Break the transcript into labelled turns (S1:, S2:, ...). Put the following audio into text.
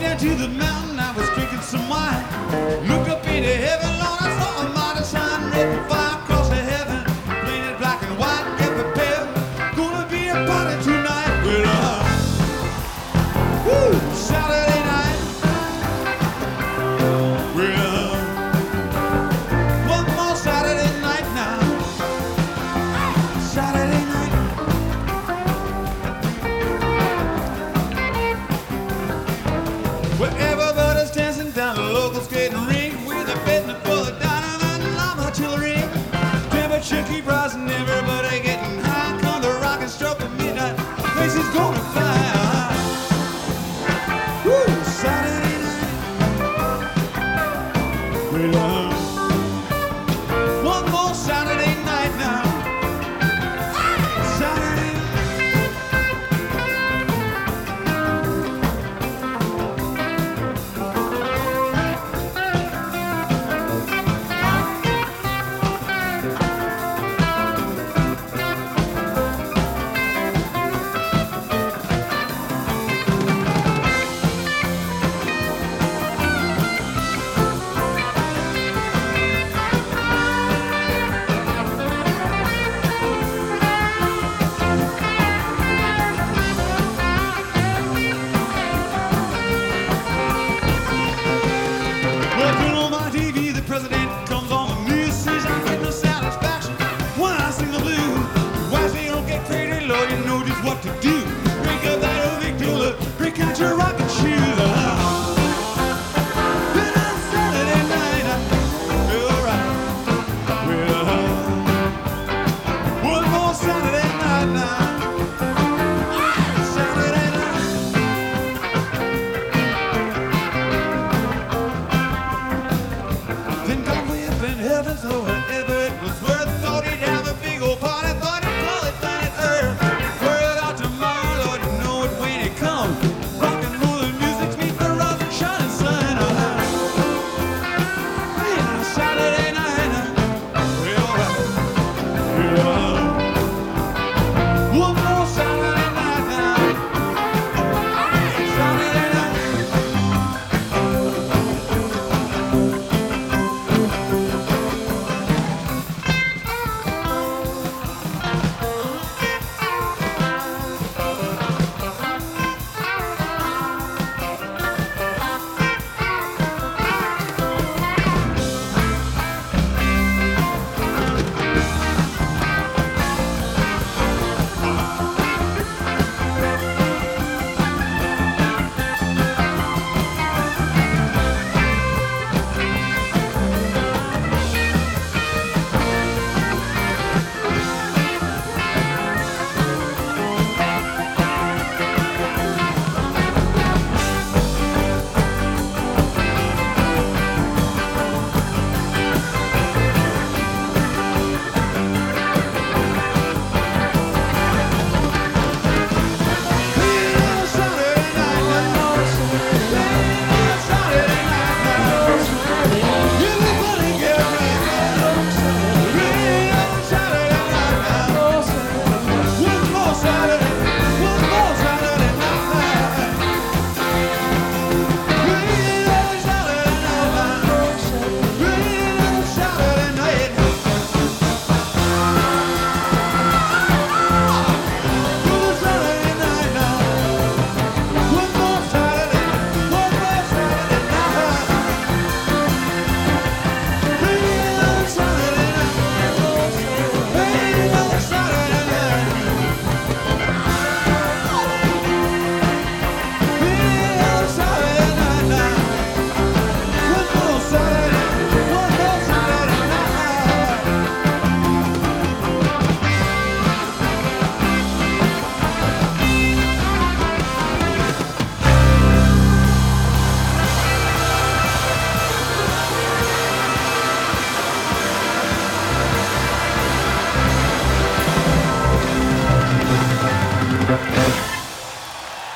S1: down to the mountain, I was drinking some wine. Looked up into heaven, Lord, I saw a mighty sign written fire across the heaven, painted black and white, get prepared. Gonna be a party tonight. Well, Saturday night. Well, one more Saturday night now. Saturday night. Well, everybody's dancing down the local skating rink with a betting for the dynamite and llama till the ring. Temperature keep rising, everybody getting high. Come the rock and stroke at midnight, place is gonna fly. Saturday night. We love